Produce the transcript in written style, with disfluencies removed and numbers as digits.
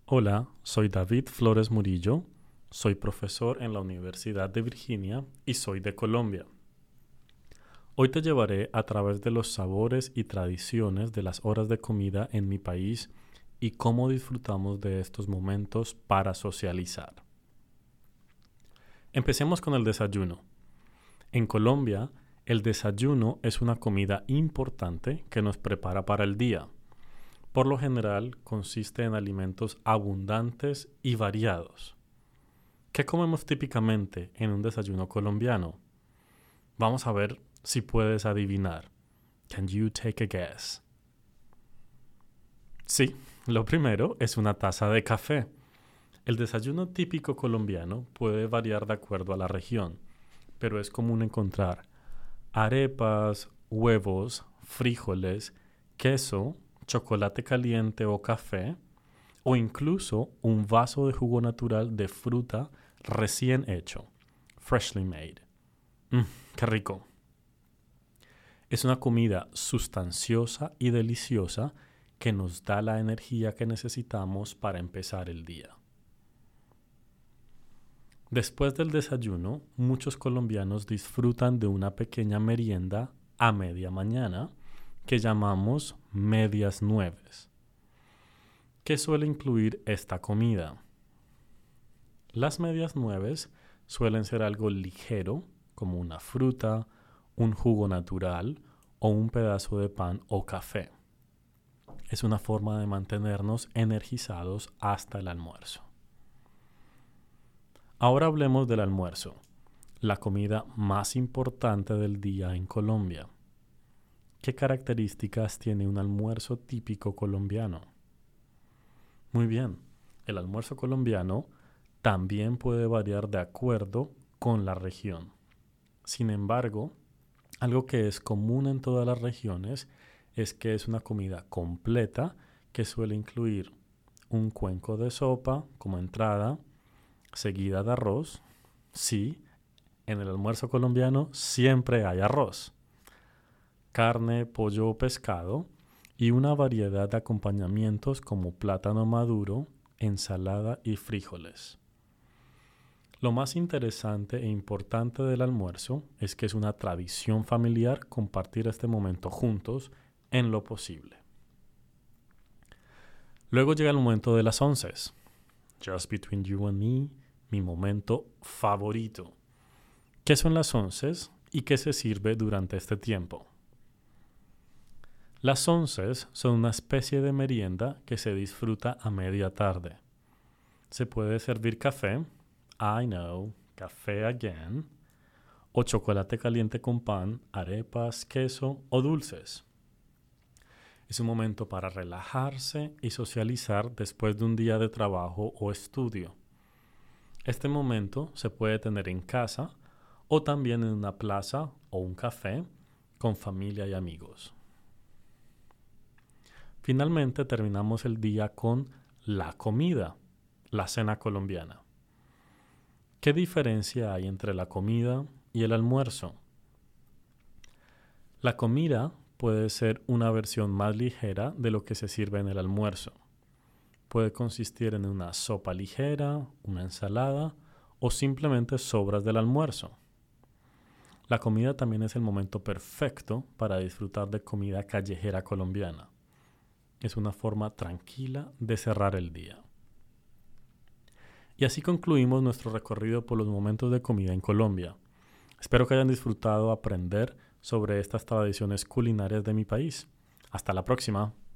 Hola, soy David Flores Murillo, soy profesor en la Universidad de Virginia y soy de Colombia. Hoy te llevaré a través de los sabores y tradiciones de las horas de comida en mi país y cómo disfrutamos de estos momentos para socializar. Empecemos con el desayuno. En Colombia, el desayuno es una comida importante que nos prepara para el día. Por lo general, consiste en alimentos abundantes y variados. ¿Qué comemos típicamente en un desayuno colombiano? Vamos a ver si puedes adivinar. Can you take a guess? Sí, lo primero es una taza de café. El desayuno típico colombiano puede variar de acuerdo a la región, pero es común encontrar arepas, huevos, frijoles, queso, chocolate caliente o café, o incluso un vaso de jugo natural de fruta recién hecho, freshly made. Mmm, qué rico. Es una comida sustanciosa y deliciosa que nos da la energía que necesitamos para empezar el día. Después del desayuno, muchos colombianos disfrutan de una pequeña merienda a media mañana que llamamos medias nueves. ¿Qué suele incluir esta comida? Las medias nueves suelen ser algo ligero, como una fruta, un jugo natural o un pedazo de pan o café. Es una forma de mantenernos energizados hasta el almuerzo. Ahora hablemos del almuerzo, la comida más importante del día en Colombia. ¿Qué características tiene un almuerzo típico colombiano? Muy bien, el almuerzo colombiano también puede variar de acuerdo con la región. Sin embargo, algo que es común en todas las regiones es que es una comida completa que suele incluir un cuenco de sopa como entrada, seguida de arroz. Sí, en el almuerzo colombiano siempre hay arroz, carne, pollo o pescado y una variedad de acompañamientos como plátano maduro, ensalada y frijoles. Lo más interesante e importante del almuerzo es que es una tradición familiar compartir este momento juntos en lo posible. Luego llega el momento de las onces. Just between you and me, mi momento favorito. ¿Qué son las onces y qué se sirve durante este tiempo? Las onces son una especie de merienda que se disfruta a media tarde. Se puede servir café, I know, café again, o chocolate caliente con pan, arepas, queso o dulces. Es un momento para relajarse y socializar después de un día de trabajo o estudio. Este momento se puede tener en casa o también en una plaza o un café con familia y amigos. Finalmente terminamos el día con la comida, la cena colombiana. ¿Qué diferencia hay entre la comida y el almuerzo? La comida puede ser una versión más ligera de lo que se sirve en el almuerzo. Puede consistir en una sopa ligera, una ensalada o simplemente sobras del almuerzo. La comida también es el momento perfecto para disfrutar de comida callejera colombiana. Es una forma tranquila de cerrar el día. Y así concluimos nuestro recorrido por los momentos de comida en Colombia. Espero que hayan disfrutado aprender sobre estas tradiciones culinarias de mi país. Hasta la próxima.